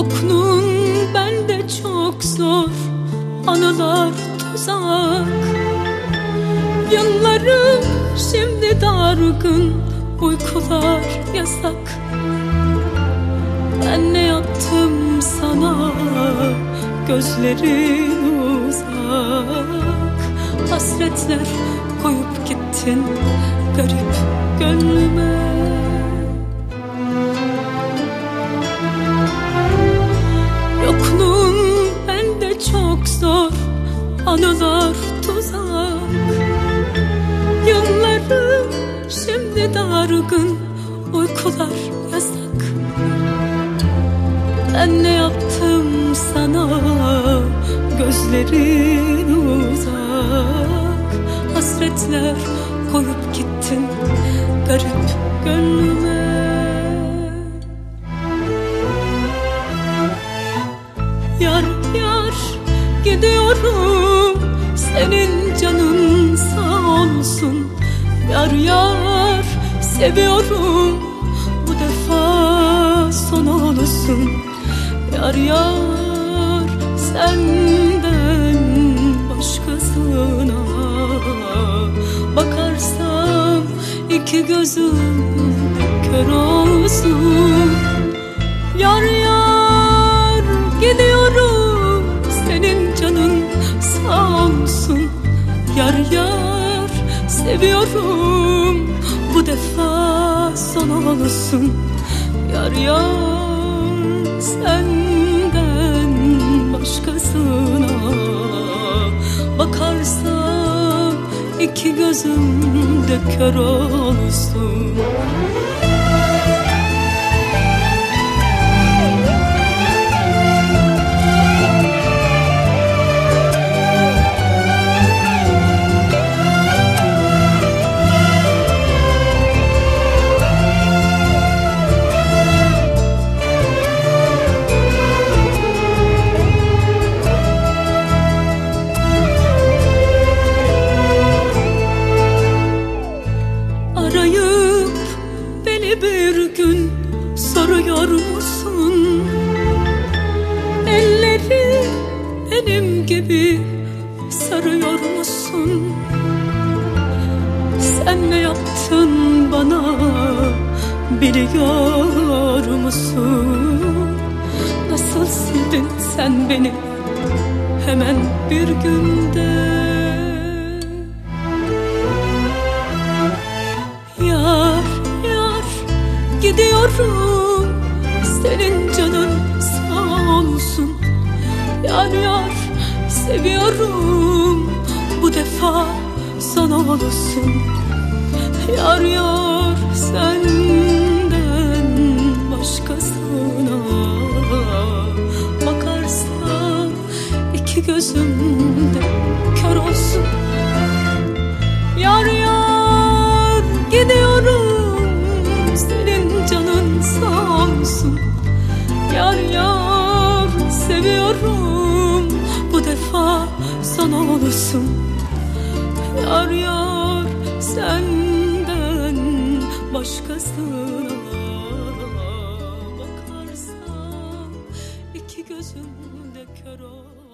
Yokluğun bende çok zor, anılar tuzak. Yıllarım şimdi dargın, uykular yasak. Ben ne yaptım sana, gözlerin uzak. Hasretler koyup gittin garip gönlüme. Yokluğun bende çok zor, anılar tuzak. Yıllarım şimdi dargın, uykular yasak. Ben ne yaptım sana, gözlerin uzak. Hasretler koyup gittin garip gönlüme. Yar yar gidiyorum, senin canın sağ olsun. Yar yar seviyorum, bu defa son olsun. Yar yar senden başkasına bakarsam iki gözüm kör olsun. Yar yar gidiyorum, senin canın sağ olsun. Yar yar seviyorum, bu defa son olsun. Yar yar senden başkasına bakarsam iki gözüm de kör olsun. Arayıp beni bir gün soruyor musun? Elleri benim gibi sarıyor musun? Sen ne yaptın bana, biliyor musun? Nasıl sildin sen beni hemen bir günde? Yar yar gidiyorum, senin canın sağ olsun. Yar yar seviyorum, bu defa son olsun. Yar yar senden başkasına bakarsam iki gözüm de kör olsun. Yar yar gidiyorum, senin canın sağ olsun. Yar yar seviyorum, bu defa son olsun. Yar yar senden başkasına bakarsam iki gözüm de kör olsun.